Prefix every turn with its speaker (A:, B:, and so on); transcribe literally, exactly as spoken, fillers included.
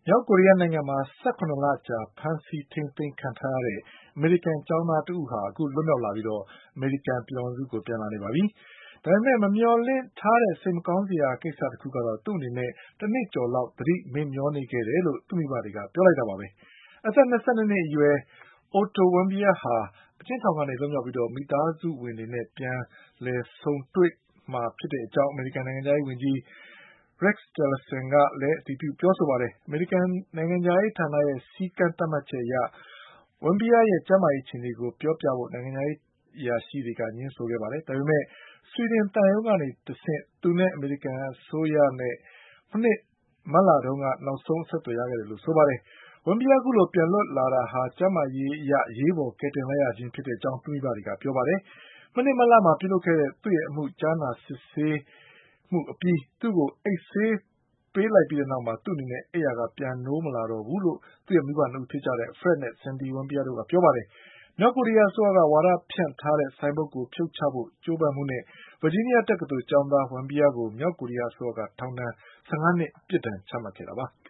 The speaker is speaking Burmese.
A: မြောက်ကိုရီးယားနိုင်ငံမှာဆယ့်ခုနစ်လကြာဖမ်းဆီးထိန်းသိမ်းခံထားရတဲ့အမေရိကန်ကျောင်းသားတဦးဟာအခုလွတ်မြောက်လာပြီးအမေရိကန်ပြည်ထောင်စုကိုပြန်လာနေပါပြီ။ဒါပေမဲ့မမျှော်လင့်ထားတဲ့စိတ်မကောင်းစရာကိစ္စတခုကတော့သူ့အနေနဲ့တနှစ်ကျော်လောက်သတိမေ့မျောနေခဲ့တယ်လို့သူ့မိဘတွေကပြောလိုက်တာပါပဲ။အသက်၂၂နှစ်အရွယ် Otto Warmbier ဟာအကျဉ်းထောင်ကနေလွတ်မြောက်ပြီးမိသားစုဝင်တွေနဲ့ပြန်လည်ဆုံတွေ့မှာဖြစ်ကြောင်းအမေရိကန်နိုင်ငံခြားရေးဝန်ကြီးRex Tillerson ကလည်းအတည်ပြုပြောဆိုပါတယ်။ အမေရိကန်နိုင်ငံခြားရေးဌာနရဲ့စည်းကမ်းသတ်မှတ်ချက်အရ Warmbier ရဲ့ကျန်းမာရေးအခြေအနေကိုပြောပြဖို့နိုင်ငံခြားရေးအရာရှိတွေကငြင်းဆိုခဲ့ပါတယ်။ ဒါပေမဲ့ဆွီဒင်သံရုံးကနေတဆင့်သူနဲ့အမေရိကန်အစိုးရနဲ့မနှစ်မတ်လတုန်းကနောက်ဆုံးအဆက်အသွယ်ရခဲ့တယ်လို့ဆိုပါတယ်။ Warmbier အခုလိုပြန်လွတ်လာတာဟာကျန်းမာရေးအရအရေးပေါ်ကယ်တင်လိုက်ရခြင်းဖြစ်ကြောင်းသူ့မိဘတွေကပြောပါတယ်။ မနှစ်မတ်လမှာပြုလုပ်ခဲ့တဲ့သူ့ရဲ့အမှုကြားနာစစ်ဆေးမှုအပြီးသူ့ကိုအိတ်ဆေးပေးလိုက်ပြီးနောက်သူ့အနေနဲ့အိပ်ရာကပြန်နိုးမလာတော့ဘူးလို့သူ့ရဲ့မိဘနှစ်ဦးဖြစ်ကြတဲ့ Fred နဲ့ Sandy Warmbier တို့ကပြောပါတယ်။ မြောက်ကိုရီးယားအစိုးရကဝါဒဖြန့်ထားတဲ့ဆိုင်းဘုတ်ကိုဖြုတ်ချဖို့ကြိုးပမ်းမှုနဲ့ Virginia တက္ကသိုလ်ကျောင်းသား Warmbier ကိုမြောက်ကိုရီးယားအစိုးရကထောင်ဒဏ်၁၅နှစ်ပြစ်ဒဏ်ချမှတ်ခဲ့တာပါ။